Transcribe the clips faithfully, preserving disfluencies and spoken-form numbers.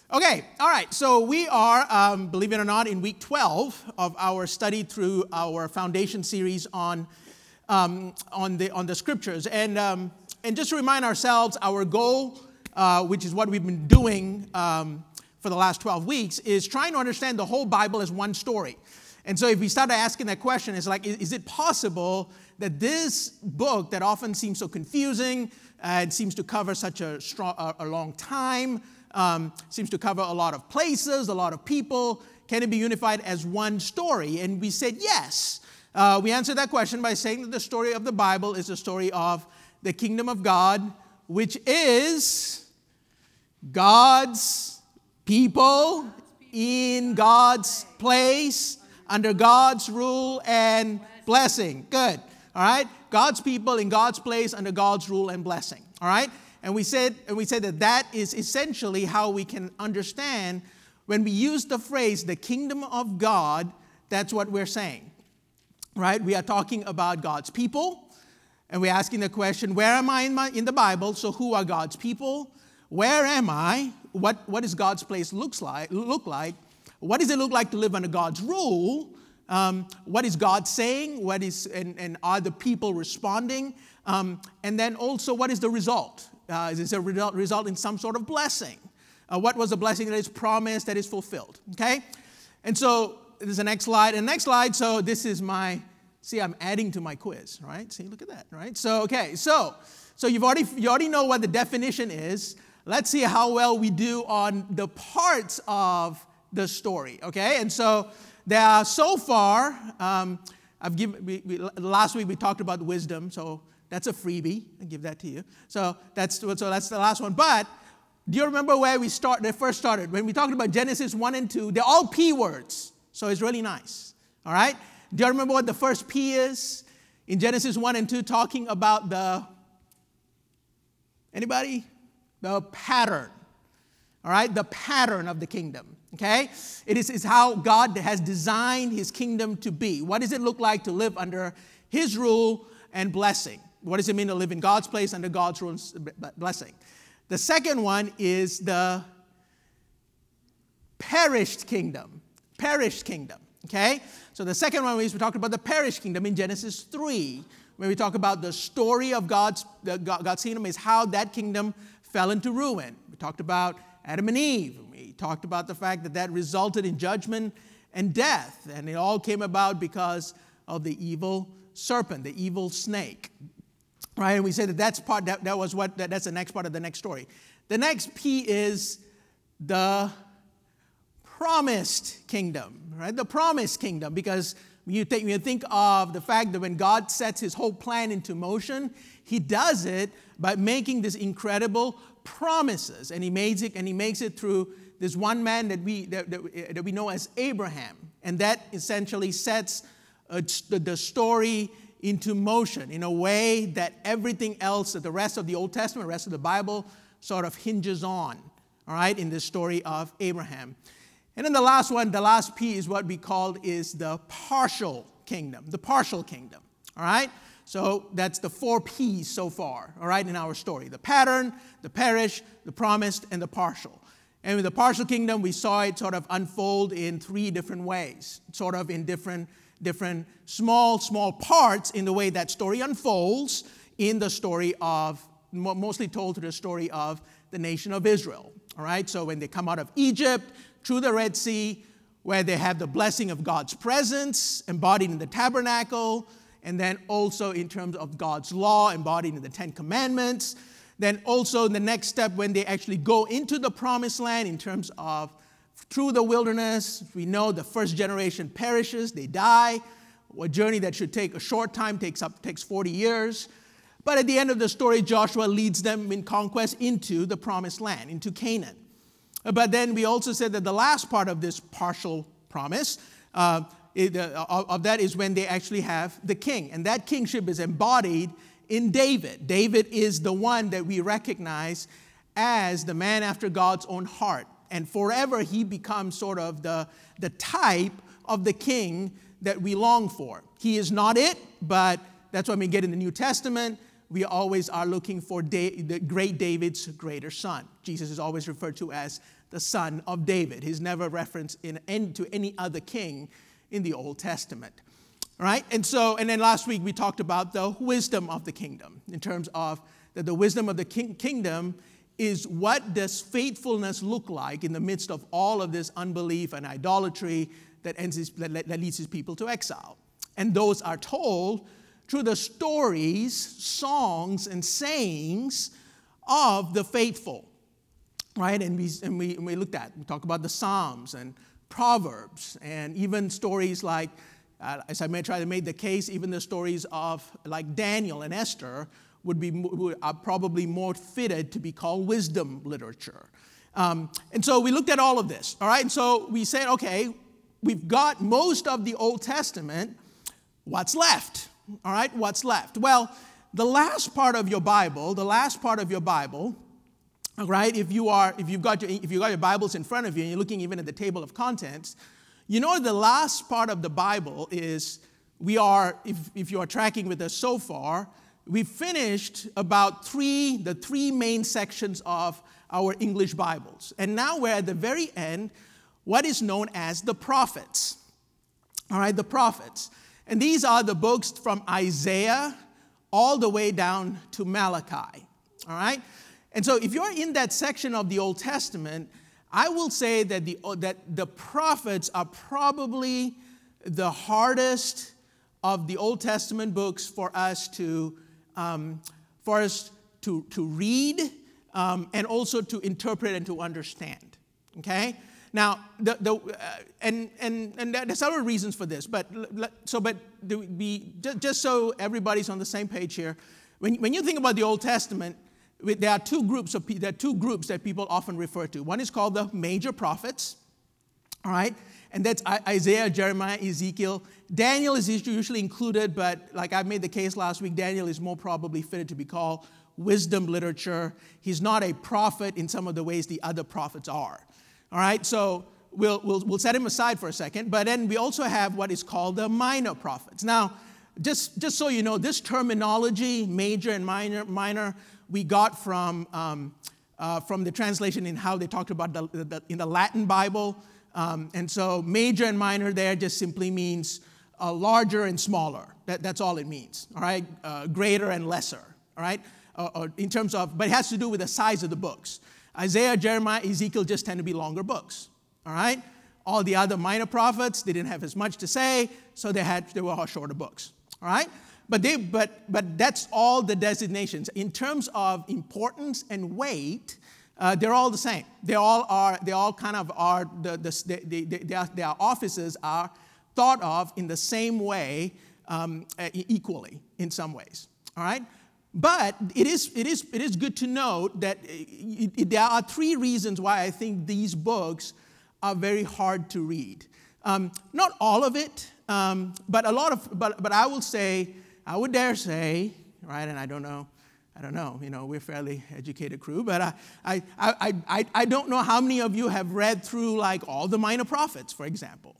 Okay, all right, so we are, um, believe it or not, in week twelve of our study through our foundation series on um, on the on the scriptures. And um, and just to remind ourselves, our goal, uh, which is what we've been doing um, for the last twelve weeks, is trying to understand the whole Bible as one story. And so if we start asking that question, it's like, is it possible that this book that often seems so confusing and seems to cover such a, strong, a, a long time, Um, seems to cover a lot of places, a lot of people. Can it be unified as one story? And we said yes. Uh, we answered that question by saying that the story of the Bible is the story of the kingdom of God, which is God's people in God's place, under God's rule and blessing. Good. All right? God's people in God's place, under God's rule and blessing. All right? And we said, and we said that that is essentially how we can understand when we use the phrase, the kingdom of God, that's what we're saying, right? We are talking about God's people, and we're asking the question, where am I in, my, in the Bible? So who are God's people? Where am I? What, what does God's place looks like, look like? What does it look like to live under God's rule? Um, what is God saying? What is, and, and are the people responding? Um, and then also, what is the result? Uh, is it a result, result in some sort of blessing? Uh, what was the blessing that is promised, that is fulfilled? Okay? And so, this is the next slide. And next slide, so this is my, see, I'm adding to my quiz, right? See, look at that, right? So, okay, so, so you've already, you already know what the definition is. Let's see how well we do on the parts of the story, okay? And so, there are so far, um, I've given, we, we, last week we talked about wisdom, so that's a freebie. I give that to you. So that's so that's the last one. But do you remember where we start? They first started when we talked about Genesis one and two. They're all P words, so it's really nice. All right. Do you remember what the first P is in Genesis one and two? Talking about the anybody the pattern. All right, the pattern of the kingdom. Okay, it is is how God has designed His kingdom to be. What does it look like to live under His rule and blessing? What does it mean to live in God's place under God's rule and blessing? The second one is the perished kingdom. Perished kingdom, okay? So the second one is we talked about the perished kingdom in Genesis three, where we talk about the story of God's, the, God's kingdom is how that kingdom fell into ruin. We talked about Adam and Eve. We talked about the fact that that resulted in judgment and death, and it all came about because of the evil serpent, the evil snake, right? And we said that that's part. That, that was what. That, that's the next part of the next story. The next P is the promised kingdom, right? The promised kingdom, because when you think, when you think of the fact that when God sets His whole plan into motion, He does it by making these incredible promises, and He makes it, and He makes it through this one man that we that, that, that we know as Abraham, and that essentially sets Uh, the story into motion in a way that everything else, that the rest of the Old Testament, the rest of the Bible sort of hinges on, all right, in this story of Abraham. And then the last one, the last P is what we called is the partial kingdom, the partial kingdom, all right? So that's the four P's so far, all right, in our story. The pattern, the perish, the promised, and the partial. And with the partial kingdom, we saw it sort of unfold in three different ways, sort of in different different small, small parts in the way that story unfolds in the story of, mostly told through the story of the nation of Israel. All right, so when they come out of Egypt, through the Red Sea, where they have the blessing of God's presence embodied in the tabernacle, and then also in terms of God's law embodied in the Ten Commandments. Then also in the next step, when they actually go into the promised land in terms of through the wilderness, we know the first generation perishes, they die. A journey that should take a short time takes up takes forty years. But at the end of the story, Joshua leads them in conquest into the promised land, into Canaan. But then we also said that the last part of this partial promise, uh, it, uh, of that is when they actually have the king. And that kingship is embodied in David. David is the one that we recognize as the man after God's own heart. And forever he becomes sort of the, the type of the king that we long for. He is not it, but that's what we get in the New Testament we always are looking for da- the great David's greater son. Jesus is always referred to as the son of David. He's never referenced in, in, to any other king in the Old Testament. All right? And so, and then last week we talked about the wisdom of the kingdom in terms of that the wisdom of the king- kingdom is what does faithfulness look like in the midst of all of this unbelief and idolatry that, ends his, that, that leads his people to exile. And those are told through the stories, songs, and sayings of the faithful. Right? And we, and we, and we looked at, we talked about the Psalms and Proverbs, and even stories like, uh, as I may try to make the case, even the stories of like Daniel and Esther would be would, are probably more fitted to be called wisdom literature. Um, and so we looked at all of this, all right? And so we said, okay, we've got most of the Old Testament. What's left? All right, what's left? Well, the last part of your Bible, the last part of your Bible, all right, if you are, if you've got your, if you've got your Bibles in front of you and you're looking even at the table of contents, you know the last part of the Bible is we are, if, if you are tracking with us so far, we've finished about three, the three main sections of our English Bibles. And now we're at the very end, what is known as the prophets. All right, the prophets. And these are the books from Isaiah all the way down to Malachi. All right? And so if you're in that section of the Old Testament, I will say that the, that the prophets are probably the hardest of the Old Testament books for us to, um, for us to, to read um, and also to interpret and to understand. Okay? Now, the, the, uh, and, and, and there's several reasons for this, but so but we, just so everybody's on the same page here, when, when you think about the Old Testament, there are two groups of there are two groups that people often refer to. One is called the major prophets, all right, and that's Isaiah, Jeremiah, Ezekiel. Daniel is usually included, but like I made the case last week, Daniel is more probably fitted to be called wisdom literature. He's not a prophet in some of the ways the other prophets are. All right, so we'll, we'll, we'll set him aside for a second. But then we also have what is called the minor prophets. Now, just, just so you know, this terminology, major and minor, minor, we got from, um, uh, from the translation in how they talked about the, the, in the Latin Bible. Um, and so major and minor there just simply means uh, larger and smaller. That, that's all it means, all right? Uh, greater and lesser, all right? Uh, or in terms of, but it has to do with the size of the books. Isaiah, Jeremiah, Ezekiel just tend to be longer books, all right? All the other minor prophets, they didn't have as much to say, so they had they were all shorter books, all right? But they but but that's all the designations. In terms of importance and weight, uh, they're all the same. They all are. They all kind of are. The the they, they, their, their offices are thought of in the same way, um, equally in some ways, all right? But it is, it is, it is good to note that it, it, there are three reasons why I think these books are very hard to read. Um, not all of it, um, but a lot of, but, but I will say, I would dare say, right, and I don't know, I don't know, you know, we're a fairly educated crew, but I, I, I, I, I don't know how many of you have read through like all the minor prophets, for example.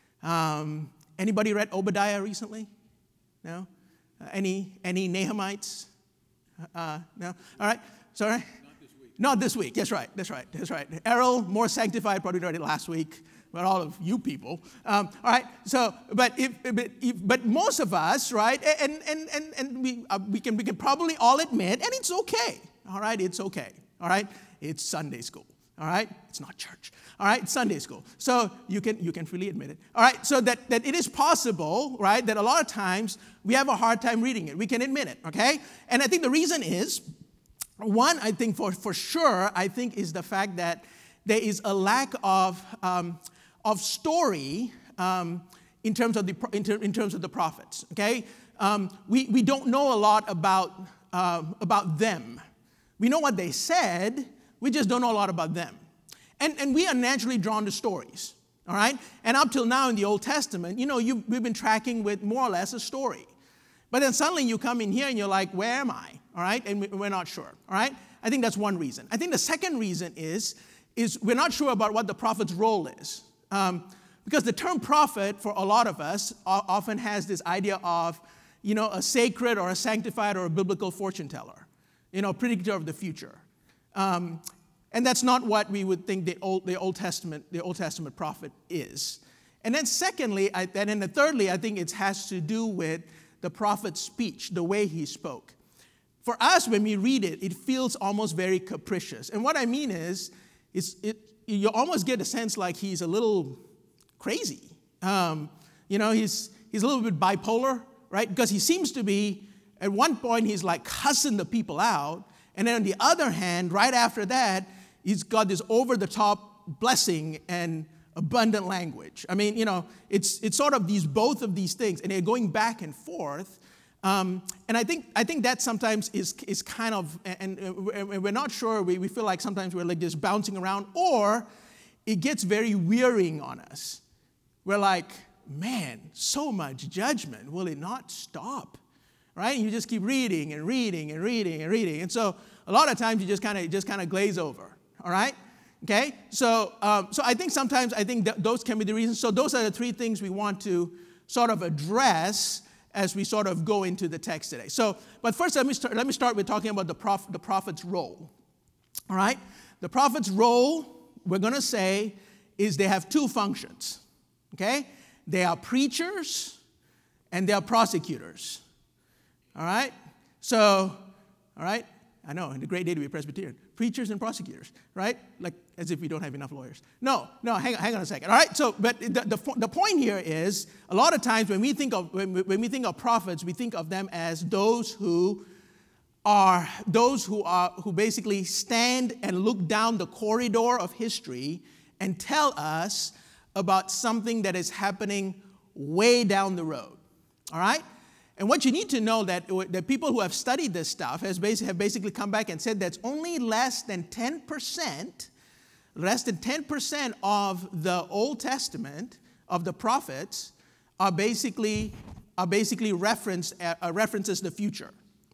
Um, anybody read Obadiah recently? No? Uh, any, any Nehemites? Uh, no? All right. Sorry? Not this week. Not this week. That's right. That's right. That's right. Errol, more sanctified, probably read it last week. But all of you people. Um, all right. So, but if, but, if, but most of us, right? And and and and we uh, we can we can probably all admit, and it's okay. All right. It's okay. All right. It's Sunday school. All right. It's not church. All right. It's Sunday school. So you can you can freely admit it. All right. So that that it is possible, right? That a lot of times we have a hard time reading it. We can admit it. Okay. And I think the reason is, one, I think for for sure, I think is the fact that there is a lack of um, of story um, in terms of the in, ter- in terms of the prophets. Okay, um, we we don't know a lot about uh, about them. We know what they said. We just don't know a lot about them, and and we are naturally drawn to stories. All right, and up till now in the Old Testament, you know, you we've been tracking with more or less a story, but then suddenly you come in here and you're like, where am I? All right, and we're not sure. All right, I think that's one reason. I think the second reason is is we're not sure about what the prophet's role is. Um, because the term prophet for a lot of us often has this idea of, you know, a sacred or a sanctified or a biblical fortune teller, you know, predictor of the future. Um, and that's not what we would think the Old, the Old Testament, the Old Testament prophet is. And then secondly, I, and then thirdly, I think it has to do with the prophet's speech, the way he spoke. For us, when we read it, it feels almost very capricious. And what I mean is, it's, it, you almost get a sense like he's a little crazy. Um, you know, he's, he's a little bit bipolar, right? Because he seems to be, at one point, he's like cussing the people out. And then on the other hand, right after that, he's got this over-the-top blessing and abundant language. I mean, you know, it's it's sort of these both of these things, and they're going back and forth. Um, and I think I think that sometimes is is kind of, and, and we're not sure. We, we feel like sometimes we're like just bouncing around, or it gets very wearying on us. We're like, man, so much judgment. Will it not stop? Right? And you just keep reading and reading and reading and reading, and so a lot of times you just kind of just kind of glaze over. All right. Okay, so um, so I think sometimes I think th- those can be the reasons. So those are the three things we want to sort of address as we sort of go into the text today. So, but first let me start, let me start with talking about the prof- the prophet's role. All right, the prophet's role, we're going to say, is they have two functions. Okay, they are preachers and they are prosecutors. All right, so all right. I know, it's a great day to be a Presbyterian. Preachers and prosecutors, right? Like, as if we don't have enough lawyers. No, no, hang on, hang on a second, all right? So, but the, the, the point here is, a lot of times when we think of when we, when we think of prophets, we think of them as those who are, those who are, who basically stand and look down the corridor of history and tell us about something that is happening way down the road, all right? And what you need to know that the people who have studied this stuff has basically, have basically come back and said that's only less than ten percent, less than ten percent of the Old Testament, of the prophets, are basically, are basically reference, uh, references the future.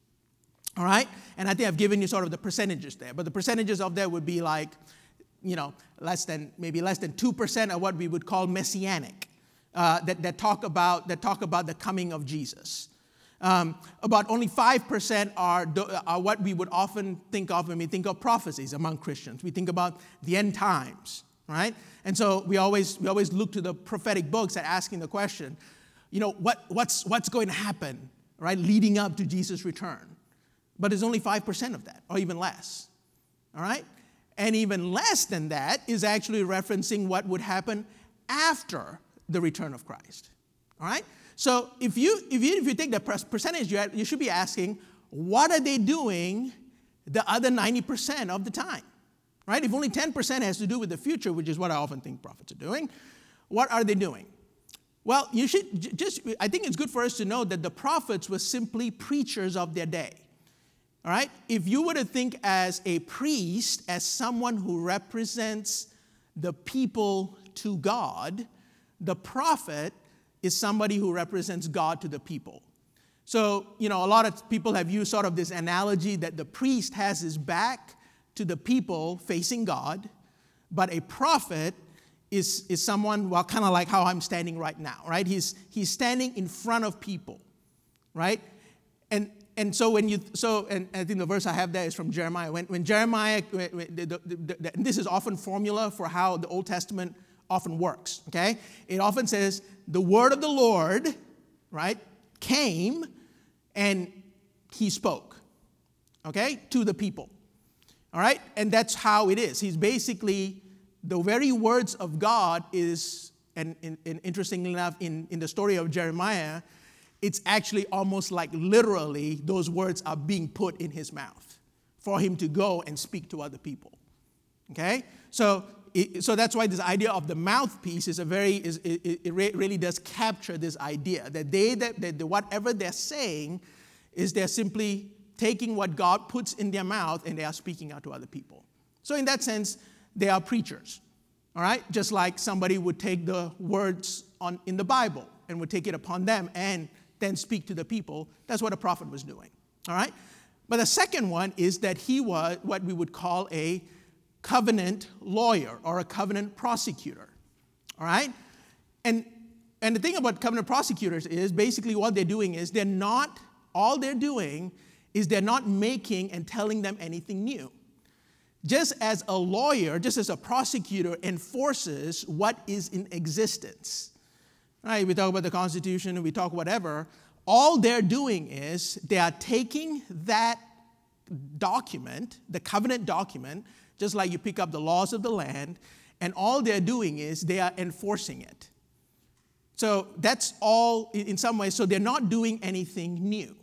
All right? And I think I've given you sort of the percentages there. But the percentages of that would be like, you know, less than, maybe less than two percent of what we would call messianic, uh, that, that, talk about, that talk about the coming of Jesus. Um, about only five percent are, are what we would often think of when we think of prophecies among Christians. We think about the end times, right? And so we always we always look to the prophetic books at asking the question, you know, what, what's, what's going to happen, right, leading up to Jesus' return? But it's only five percent of that, or even less, all right? And even less than that is actually referencing what would happen after the return of Christ, all right? So if you if you if you take the percentage, you should be asking, what are they doing the other ninety percent of the time, right? If only ten percent has to do with the future, which is what I often think prophets are doing, what are they doing? Well, you should just, I think it's good for us to know that the prophets were simply preachers of their day, all right? If you were to think as a priest, as someone who represents the people to God, the prophet is somebody who represents God to the people. So, you know, a lot of people have used sort of this analogy that the priest has his back to the people facing God, but a prophet is, is someone, well, kind of like how I'm standing right now, right? He's, he's standing in front of people, right? And and so when you, so, and I think the verse I have there is from Jeremiah. When, when Jeremiah, when, when the, the, the, the, and this is often formula for how the Old Testament often works, okay? It often says, the word of the Lord, right, came and he spoke, okay, to the people, all right? And that's how it is. He's basically, the very words of God is, and, and, and interestingly enough, in, in the story of Jeremiah, it's actually almost like literally those words are being put in his mouth for him to go and speak to other people, okay? So, It, so that's why this idea of the mouthpiece is a very, is, it, it really does capture this idea that they, that, that whatever they're saying is they're simply taking what God puts in their mouth and they are speaking out to other people. So in that sense, they are preachers, all right? Just like somebody would take the words on in the Bible and would take it upon them and then speak to the people. That's what a prophet was doing, all right? But the second one is that he was what we would call a covenant lawyer or a covenant prosecutor, all right? And And the thing about covenant prosecutors is basically what they're doing is they're not, all they're doing is they're not making and telling them anything new. Just as a lawyer, just as a prosecutor enforces what is in existence. Right? We talk about the Constitution, we talk whatever. All they're doing is they are taking that document, the covenant document, just like you pick up the laws of the land, and all they're doing is they are enforcing it. So that's all in some ways. So they're not doing anything new.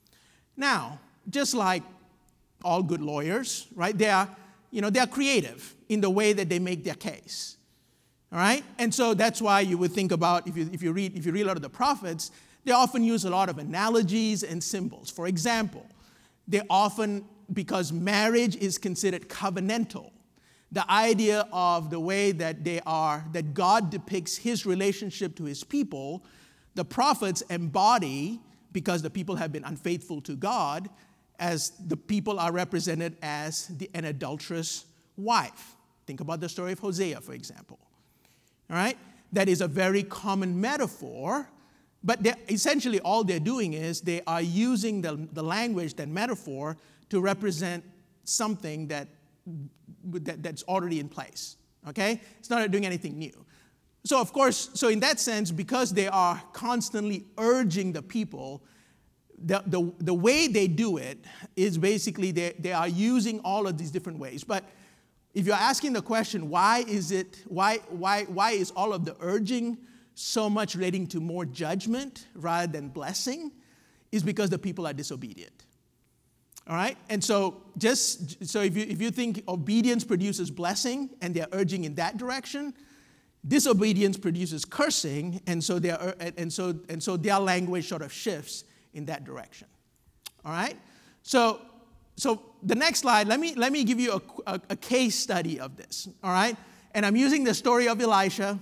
Now, just like all good lawyers, right? They are, you know, they are creative in the way that they make their case. All right? And so that's why you would think about, if you, if you read if you read a lot of the prophets, they often use a lot of analogies and symbols. For example, they often, because marriage is considered covenantal, the idea of the way that they are, that God depicts his relationship to his people, the prophets embody, because the people have been unfaithful to God, as the people are represented as the, an adulterous wife. Think about the story of Hosea, for example. All right? That is a very common metaphor, but essentially all they're doing is they are using the, the language, that metaphor, to represent something that That, that's already in place, okay? It's not doing anything new. So, of course, so in that sense, because they are constantly urging the people, the, the, the way they do it is basically they, they are using all of these different ways. But if you're asking the question, why is it, why, why, why is all of the urging so much relating to more judgment rather than blessing, is because the people are disobedient. All right? And so just so if you if you think obedience produces blessing and they're urging in that direction, disobedience produces cursing, and so they are and so and so their language sort of shifts in that direction. All right? So so the next slide, let me let me give you a, a, a case study of this. All right? And I'm using the story of Elisha.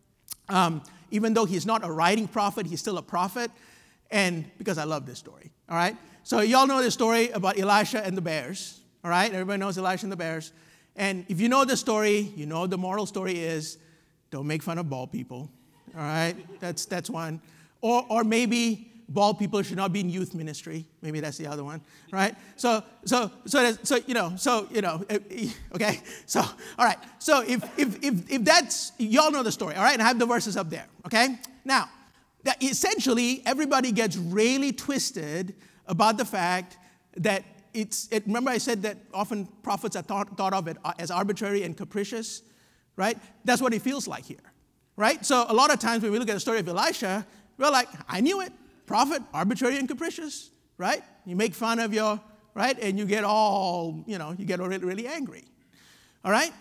Um, even though he's not a writing prophet, he's still a prophet, and because I love this story. All right? So y'all know the story about Elisha and the bears, all right? Everybody knows Elisha and the bears. And if you know the story, you know the moral story is, don't make fun of bald people, all right? That's that's one. Or or maybe bald people should not be in youth ministry. Maybe that's the other one, right? So so so so you know so you know okay. So all right. So if if if if that's, y'all know the story, all right? And I have the verses up there, okay? Now, that essentially everybody gets really twisted about the fact that it's, it, remember I said that often prophets are thought, thought of it as arbitrary and capricious, right? That's what it feels like here, right? So a lot of times when we look at the story of Elisha, we're like, I knew it, prophet, arbitrary and capricious, right? You make fun of your, right? And you get all, you know, you get really, really angry, all right?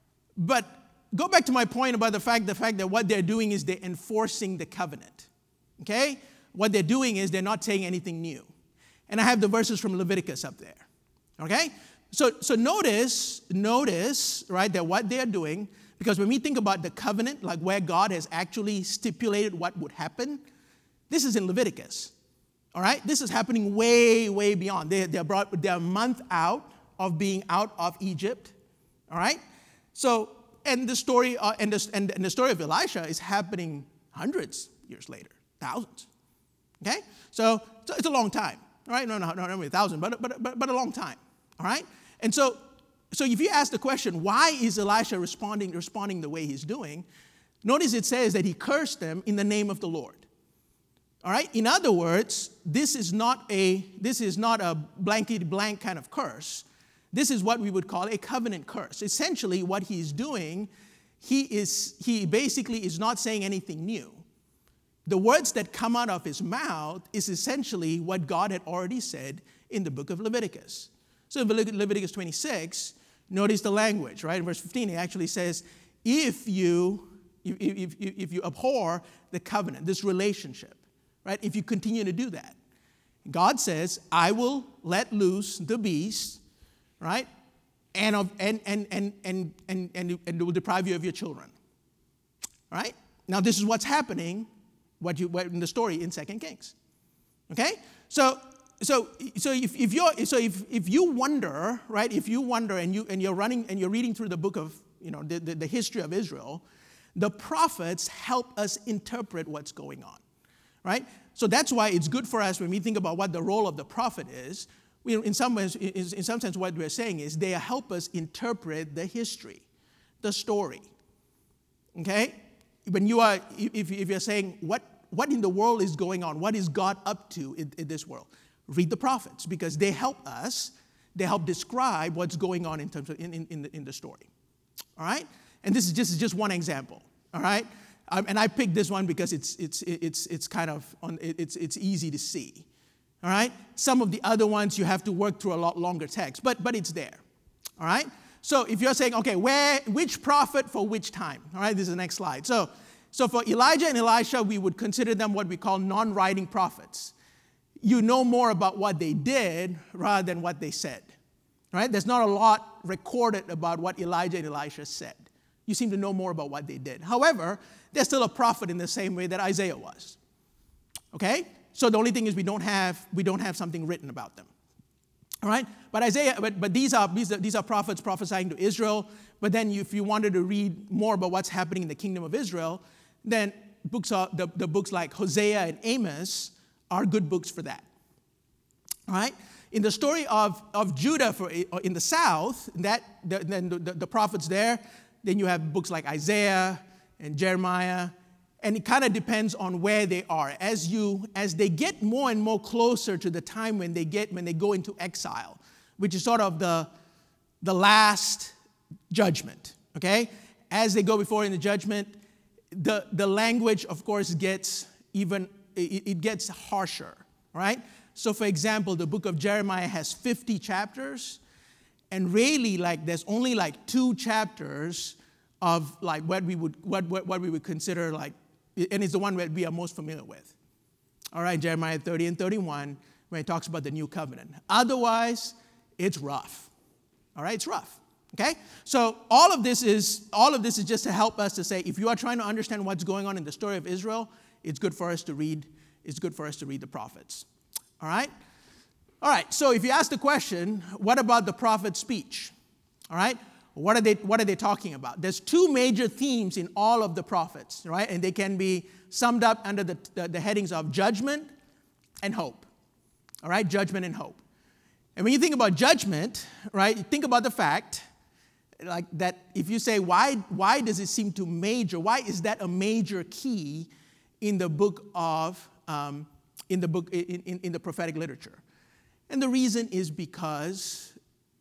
But go back to my point about the fact, the fact that what they're doing is they're enforcing the covenant, okay? What they're doing is they're not saying anything new. And I have the verses from Leviticus up there, okay? So, so notice, notice, right, that what they're doing, because when we think about the covenant, like where God has actually stipulated what would happen, this is in Leviticus, all right? This is happening way, way beyond. They, they're brought, they're a month out of being out of Egypt, all right? So, and the story, uh, and, the, and, and the story of Elisha is happening hundreds years later, thousands, okay? So, so it's a long time. All right, no, no, no, not a thousand, but, but, but, but a long time, all right? And so, so if you ask the question, why is Elisha responding, responding the way he's doing, notice it says that he cursed them in the name of the Lord, all right? In other words, this is not a, this is not a blankety blank kind of curse. This is what we would call a covenant curse. Essentially, what he's doing, he is, he basically is not saying anything new. The words that come out of his mouth is essentially what God had already said in the book of Leviticus. So in Leviticus twenty-six, notice the language, right? In verse fifteen, it actually says, if you, if, if, if you abhor the covenant, this relationship, right? If you continue to do that, God says, I will let loose the beast, right? And, of, and, and, and, and, and, and, and it will deprive you of your children, right? Now, this is what's happening What you what in the story in Second Kings, okay? So so so if, if you're so if if you wonder, right? If you wonder and you and you're running and you're reading through the book of, you know, the, the, the history of Israel, the prophets help us interpret what's going on, right? So that's why it's good for us when we think about what the role of the prophet is. We, in some ways, in some sense, what we're saying is they help us interpret the history, the story. Okay? When you are, if, if you're saying, what, what in the world is going on? What is God up to in, in this world? Read the prophets, because they help us, they help describe what's going on in terms of in, in, in, the, in the story. All right? And this is just, just one example. All right? Um, and I picked this one because it's it's it's it's kind of on, it's it's easy to see. All right? Some of the other ones you have to work through a lot longer text, but but it's there. All right? So if you're saying, okay, where which prophet for which time? All right, this is the next slide. So so for Elijah and Elisha, we would consider them what we call non-writing prophets. You know more about what they did rather than what they said. All right? There's not a lot recorded about what Elijah and Elisha said. You seem to know more about what they did. However, they're still a prophet in the same way that Isaiah was. Okay? So the only thing is we don't have we don't have something written about them. All right? But Isaiah, but, but these are these are these are prophets prophesying to Israel. But then you, if you wanted to read more about what's happening in the kingdom of Israel, then books are the, the books like Hosea and Amos are good books for that. All right? In the story of, of Judah for, in the south, that the, then the, the prophets there, then you have books like Isaiah and Jeremiah, and it kind of depends on where they are. As you, as they get more and more closer to the time when they get when they go into exile, which is sort of the, the last judgment. Okay, as they go before in the judgment, the, the language, of course, gets even it, it gets harsher. Right. So, for example, the book of Jeremiah has fifty chapters. And really, like, there's only like two chapters of like what we would what, what what we would consider like, and it's the one that we are most familiar with. All right, Jeremiah thirty and thirty-one, when it talks about the new covenant. Otherwise, it's rough. All right, it's rough. Okay, so all of this is all of this is just to help us to say, if you are trying to understand what's going on in the story of Israel, it's good for us to read. It's good for us to read the prophets. All right. All right, so if you ask the question, what about the prophet's speech? All right, what are they what are they talking about? There's two major themes in all of the prophets, right? And they can be summed up under the, the, the headings of judgment and hope. All right, judgment and hope. And when you think about judgment, right, you think about the fact like that if you say, why, why does it seem to major? Why is that a major key in the book of, um, in the book, in, in, in the prophetic literature? And the reason is because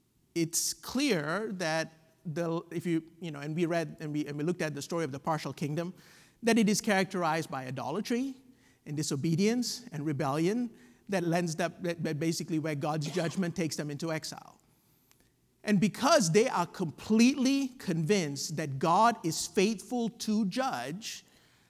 it's clear that the if you you know and we read and we and we looked at the story of the partial kingdom, that it is characterized by idolatry and disobedience and rebellion that lends that, that basically where God's judgment takes them into exile. And because they are completely convinced that God is faithful to judge,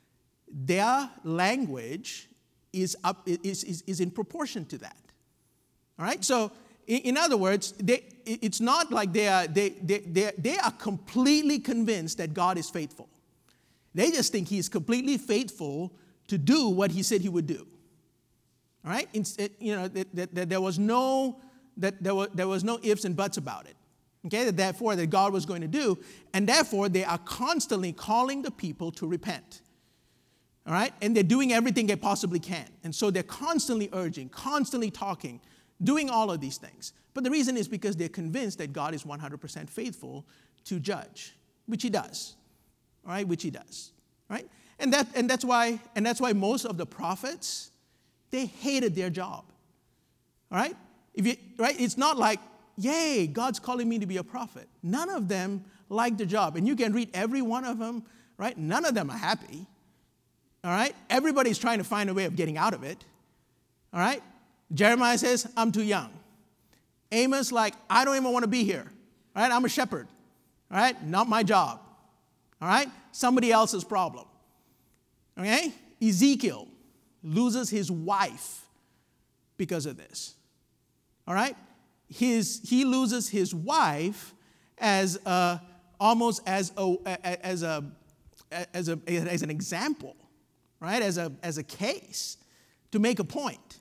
their language is up is is, is in proportion to that. All right, so in, in other words, they, it's not like they are they, they, they, they are completely convinced that God is faithful. They just think He's completely faithful to do what He said He would do. All right, it, you know that, that, that there was no that there was there was no ifs and buts about it. Okay, that therefore that God was going to do, and therefore they are constantly calling the people to repent. All right, and they're doing everything they possibly can, and so they're constantly urging, constantly talking, doing all of these things. But the reason is because they're convinced that God is one hundred percent faithful to judge, which He does. All right, which He does. Right? And that and that's why and that's why most of the prophets, they hated their job. All right? If you right, it's not like, yay, God's calling me to be a prophet. None of them like the job. And you can read every one of them, right? None of them are happy. All right? Everybody's trying to find a way of getting out of it. All right? Jeremiah says, I'm too young. Amos, like, I don't even want to be here. All right? I'm a shepherd. All right? Not my job. All right? Somebody else's problem. Okay? Ezekiel loses his wife because of this. All right? His, he loses his wife as a, almost as a, as a, as a, as an example, right? As a, as a case to make a point.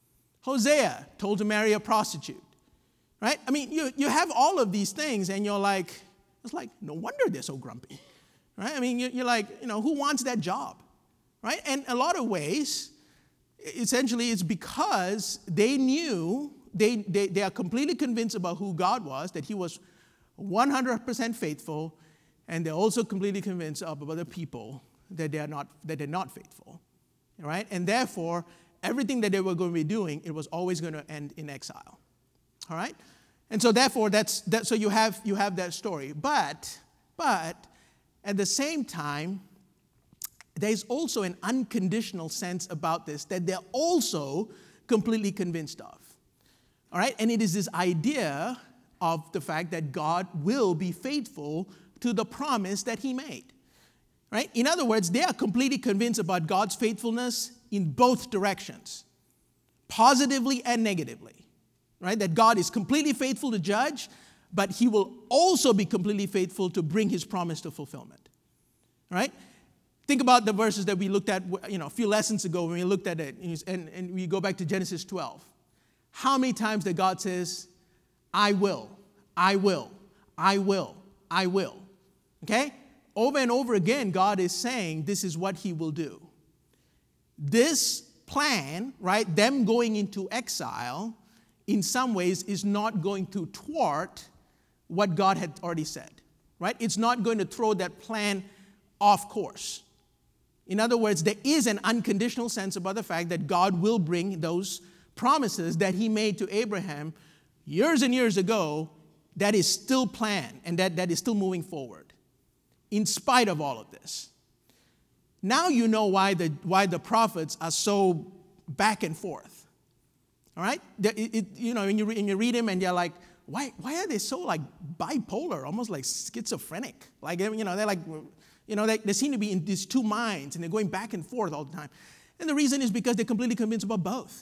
Hosea told to marry a prostitute, right? I mean, you, you have all of these things and you're like, it's like, no wonder they're so grumpy, right? I mean, you're like, you know, who wants that job, right? And a lot of ways, essentially, it's because they knew, they, they, they are completely convinced about who God was, that he was one hundred percent faithful, and they're also completely convinced of about the people that they are not, that they're not faithful, right? And therefore, everything that they were going to be doing, it was always going to end in exile, all right? And so therefore, that's that. So you have you have that story, but but at the same time, there's also an unconditional sense about this that they're also completely convinced of, all right? And it is this idea of the fact that God will be faithful to the promise that he made, right? In other words, they are completely convinced about God's faithfulness in both directions, positively and negatively, right? That God is completely faithful to judge, but he will also be completely faithful to bring his promise to fulfillment, right? Think about the verses that we looked at, you know, a few lessons ago when we looked at it, and, and we go back to Genesis twelve. How many times that God says, I will, I will, I will, I will, okay? Over and over again, God is saying this is what he will do. This plan, right, them going into exile, in some ways is not going to thwart what God had already said, right? It's not going to throw that plan off course. In other words, there is an unconditional sense about the fact that God will bring those promises that he made to Abraham years and years ago, that is still planned and that, that is still moving forward, in spite of all of this. Now you know why the, why the prophets are so back and forth. All right? It, it, you know, when you, read, when you read them and you're like, why, why are they so like bipolar, almost like schizophrenic? Like, you know, they're like, you know, they, they seem to be in these two minds and they're going back and forth all the time. And the reason is because they're completely convinced about both.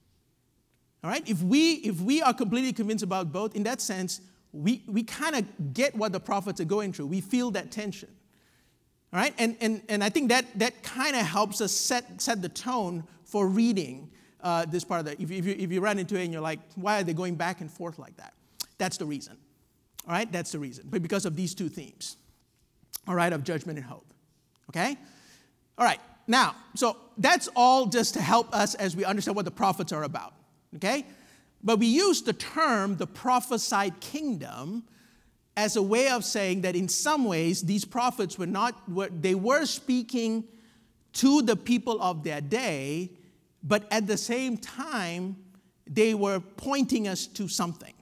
All right? If we, if we are completely convinced about both, in that sense, we, we kind of get what the prophets are going through. We feel that tension. All right? And, and, and I think that, that kind of helps us set, set the tone for reading uh, this part of that. If, if, you, if you run into it and you're like, why are they going back and forth like that? That's the reason. All right? That's the reason. But because of these two themes. All right? Of judgment and hope. Okay? All right. Now, so that's all just to help us as we understand what the prophets are about. Okay? But we use the term the prophesied kingdom as a way of saying that in some ways these prophets were not, were, they were speaking to the people of their day, but at the same time they were pointing us to something.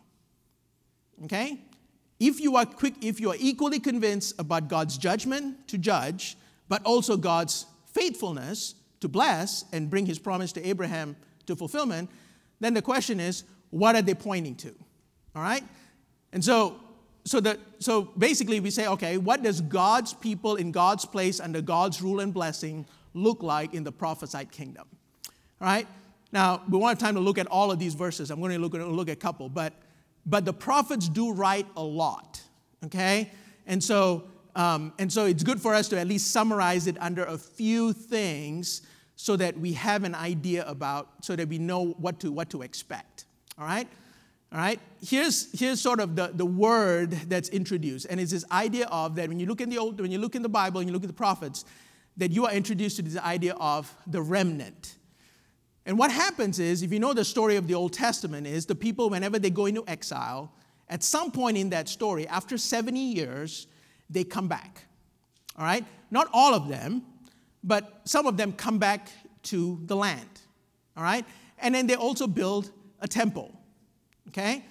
Okay? If you are quick, if you are equally convinced about God's judgment to judge, but also God's faithfulness to bless and bring his promise to Abraham to fulfillment, then the question is, what are they pointing to? All right? And so, so, that, so basically we say, okay, what does God's people in God's place under God's rule and blessing look like in the prophesied kingdom? All right? Now, we won't have time to look at all of these verses. I'm going to look at, look at a couple. But, but the prophets do write a lot, okay? And so, um, and so it's good for us to at least summarize it under a few things so that we have an idea about, so that we know what to, what to expect. All right? All right? Here's, here's sort of the, the word that's introduced. And it's this idea of that when you look in the old, when you look in the Bible and you look at the prophets, that you are introduced to this idea of the remnant. And what happens is, if you know the story of the Old Testament, is the people, whenever they go into exile, at some point in that story, after seventy years, they come back. All right? Not all of them, but some of them come back to the land. All right? And then they also build a temple, okay?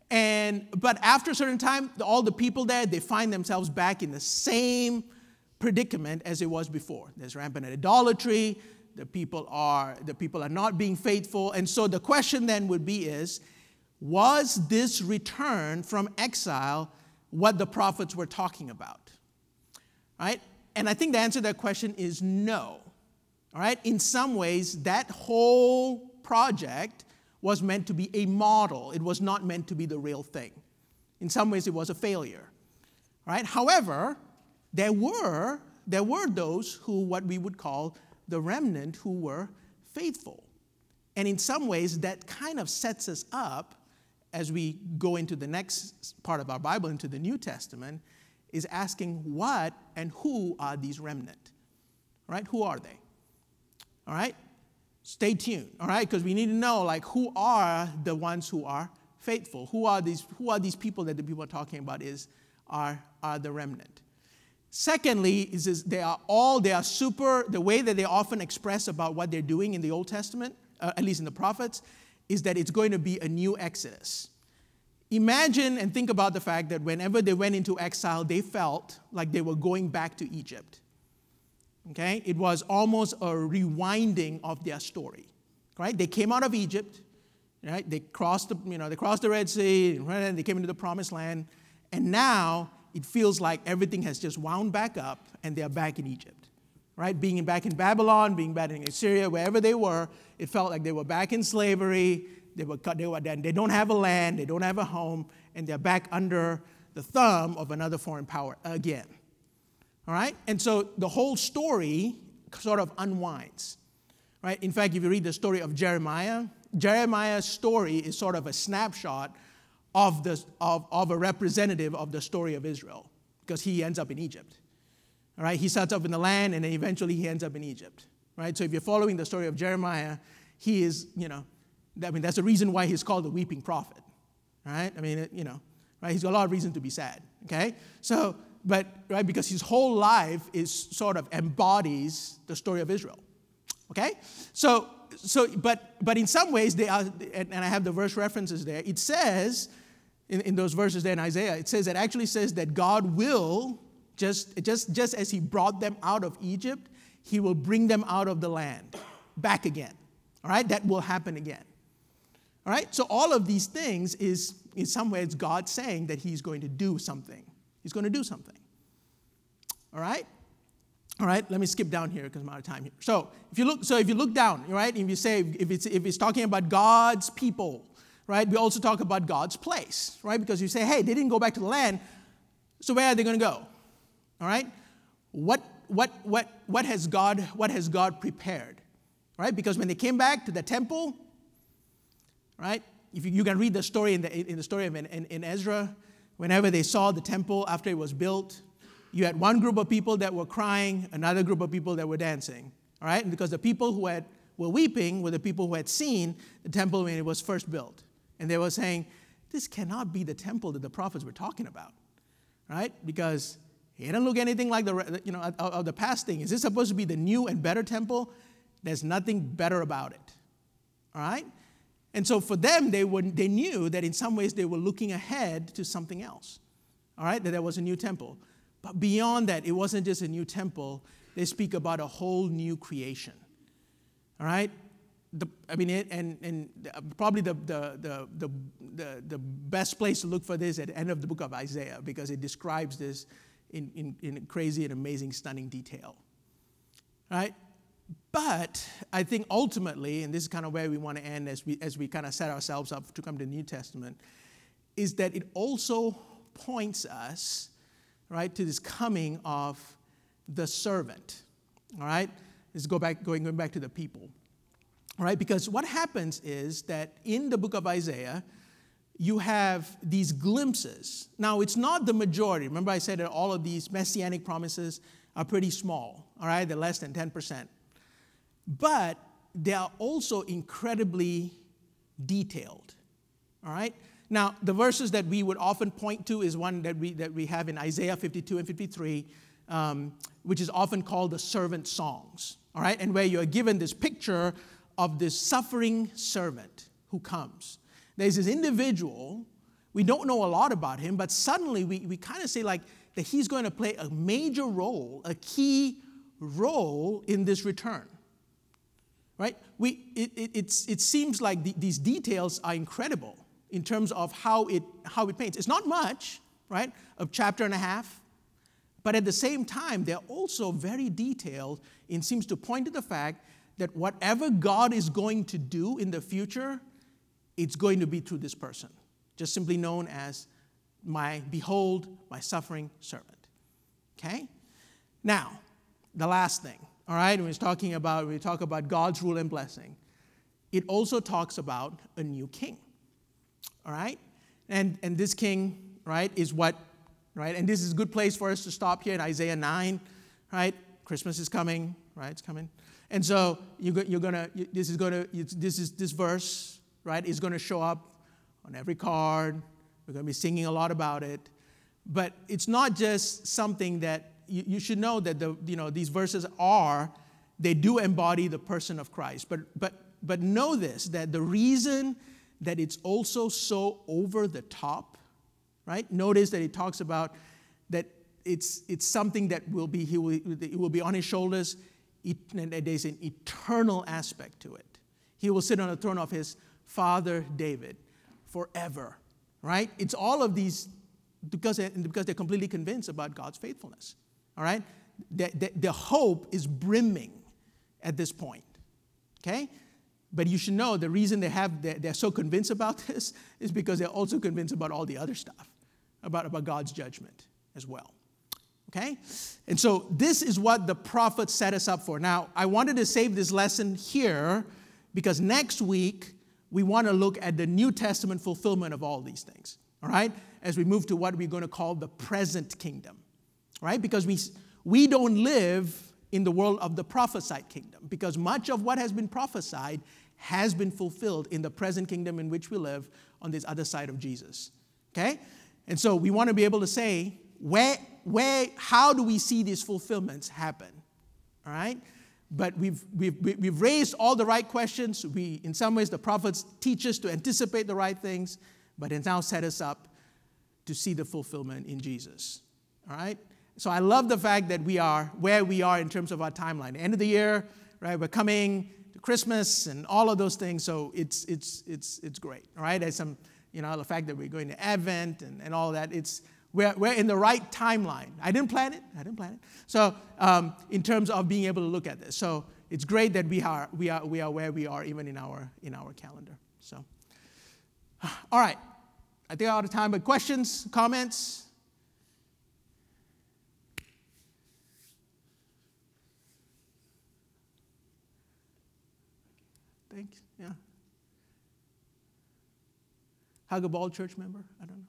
And but after a certain time, all the people there, they find themselves back in the same predicament as it was before. There's rampant idolatry. The people are the people are not being faithful. And so the question then would be is, was this return from exile what the prophets were talking about? All right? And I think the answer to that question is no. All right? In some ways, that whole project was meant to be a model. It was not meant to be the real thing. In some ways, it was a failure. Right? However, there were, there were those who, what we would call the remnant, who were faithful. And in some ways, that kind of sets us up as we go into the next part of our Bible, into the New Testament, is asking what and who are these remnant? All right, who are they? All right, stay tuned, all right, because we need to know, like, who are the ones who are faithful? Who are these, who are these people that the people are talking about is, are, are the remnant? Secondly, is, is they are all, they are super, the way that they often express about what they're doing in the Old Testament, uh, at least in the prophets, is that it's going to be a new Exodus. Imagine and think about the fact that whenever they went into exile, they felt like they were going back to Egypt. Okay? It was almost a rewinding of their story. Right? They came out of Egypt, right? They crossed the, you know, they crossed the Red Sea, and they came into the Promised Land, and now it feels like everything has just wound back up and they're back in Egypt. Right? Being back in Babylon, being back in Assyria, wherever they were, it felt like they were back in slavery. They were cut, they were they don't have a land, they don't have a home, and they're back under the thumb of another foreign power again. All right? And so the whole story sort of unwinds. Right? In fact, if you read the story of Jeremiah, Jeremiah's story is sort of a snapshot of the of, of a representative of the story of Israel, because he ends up in Egypt. All right? He starts up in the land, and then eventually he ends up in Egypt. Right? So if you're following the story of Jeremiah, he is, you know, I mean, that's the reason why he's called the weeping prophet, right? I mean, it, you know, right? He's got a lot of reason to be sad, okay? So, but, right, because his whole life is sort of embodies the story of Israel, okay? So, so, but, but in some ways, they are, and, and I have the verse references there, it says, in, in those verses there in Isaiah, it says, it actually says that God will, just, just, just as he brought them out of Egypt, he will bring them out of the land, back again, all right? That will happen again. All right, so all of these things is, in some ways, God saying that he's going to do something. He's going to do something. All right? All right, let me skip down here because I'm out of time here. So if you look, so if you look down, right, if you say, if it's, if it's talking about God's people, right, we also talk about God's place, right? Because you say, hey, they didn't go back to the land, so where are they going to go? All right? What, what, what, what has God, what has God prepared? Right? Because when they came back to the temple, right? If you, you can read the story in the, in the story of in, in, in Ezra, whenever they saw the temple after it was built, you had one group of people that were crying, another group of people that were dancing. All right? And because the people who had, were weeping were the people who had seen the temple when it was first built. And they were saying, this cannot be the temple that the prophets were talking about. Right? Because it doesn't look anything like the, you know, of, of the past thing. Is this supposed to be the new and better temple? There's nothing better about it. All right? And so for them, they, were, they knew that in some ways they were looking ahead to something else, all right, that there was a new temple. But beyond that, it wasn't just a new temple. They speak about a whole new creation, all right? The, I mean, it, and, and probably the, the, the, the, the, the best place to look for this at the end of the book of Isaiah, because it describes this in, in, in crazy and amazing, stunning detail, all right? But I think ultimately, and this is kind of where we want to end as we as we kind of set ourselves up to come to the New Testament, is that it also points us, right, to this coming of the servant. All right? Let's go back, going, going back to the people. All right? Because what happens is that in the book of Isaiah, you have these glimpses. Now, it's not the majority. Remember I said that all of these messianic promises are pretty small. All right? They're less than ten percent. But they are also incredibly detailed, all right? Now, the verses that we would often point to is one that we, that we have in Isaiah fifty-two and fifty-three, um, which is often called the servant songs, all right? And where you're given this picture of this suffering servant who comes. There's this individual, we don't know a lot about him, but suddenly we, we kind of say like that he's going to play a major role, a key role in this return. Right? We, it, it, it's, it seems like the, these details are incredible in terms of how it, how it paints. It's not much, right, a chapter and a half, but at the same time, they're also very detailed and seems to point to the fact that whatever God is going to do in the future, it's going to be through this person, just simply known as my, behold, my suffering servant. Okay? Now, the last thing. All right, when it's talking about, when we talk about God's rule and blessing, it also talks about a new king. All right? And, and this king, right, is what right? And this is a good place for us to stop here in Isaiah nine, right? Christmas is coming, right? It's coming. And so you, you're going to, this is going to, this is, this verse, right, is going to show up on every card. We're going to be singing a lot about it. But it's not just something that, you, you should know that the, you know, these verses are, they do embody the person of Christ. But, but, but know this, that the reason that it's also so over the top, right? Notice that it talks about that it's, it's something that will be, he will, it will be on his shoulders. It, there's an eternal aspect to it. He will sit on the throne of his father David forever, right? It's all of these because, because they're completely convinced about God's faithfulness, all right? The, the, the hope is brimming at this point, okay? But you should know the reason they have, they're, they're so convinced about this is because they're also convinced about all the other stuff, about, about God's judgment as well. Okay? And so this is what the prophets set us up for. Now, I wanted to save this lesson here because next week we want to look at the New Testament fulfillment of all these things. All right? As we move to what we're going to call the present kingdom. Right? Because we, we don't live in the world of the prophesied kingdom because much of what has been prophesied has been fulfilled in the present kingdom in which we live on this other side of Jesus. Okay? And so we want to be able to say, Where, where, how do we see these fulfillments happen? All right? But we've, we've, we've raised all the right questions. We, in some ways, the prophets teach us to anticipate the right things, but it now set us up to see the fulfillment in Jesus. All right? So I love the fact that we are where we are in terms of our timeline. End of the year, right? We're coming to Christmas and all of those things. So it's, it's, it's, it's great. All right? There's some, you know, the fact that we're going to Advent and, and all that. It's, We're, we're in the right timeline. I didn't plan it. I didn't plan it. So um, in terms of being able to look at this. So it's great that we are, we are, we are where we are even in our, in our calendar. So, all right. I think I'm out of time, but questions, comments? Thanks. Yeah. Hug a ball church member? I don't know.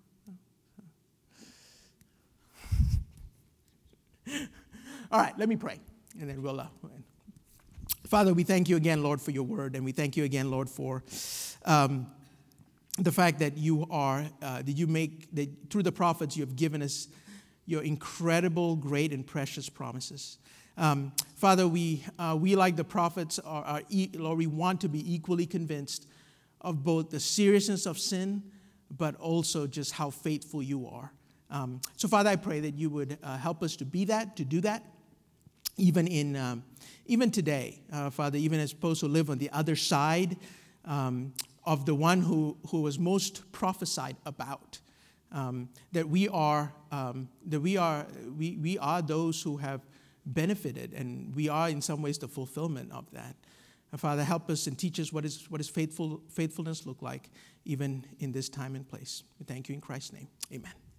All right, let me pray, and then we'll. Uh, Father, we thank you again, Lord, for your word, and we thank you again, Lord, for um, the fact that you are, uh, that you make, that through the prophets you have given us your incredible, great, and precious promises. Um, Father, we, uh, we like the prophets, are, are e- Lord, we want to be equally convinced of both the seriousness of sin, but also just how faithful you are. Um, so, Father, I pray that you would uh, help us to be that, to do that, even in um, even today, uh, Father, even as opposed to live on the other side um, of the one who, who was most prophesied about. Um, that we are um, that we are we we are those who have benefited, and we are in some ways the fulfillment of that. And Father, help us and teach us what is what is faithful faithfulness look like, even in this time and place. We thank you in Christ's name. Amen.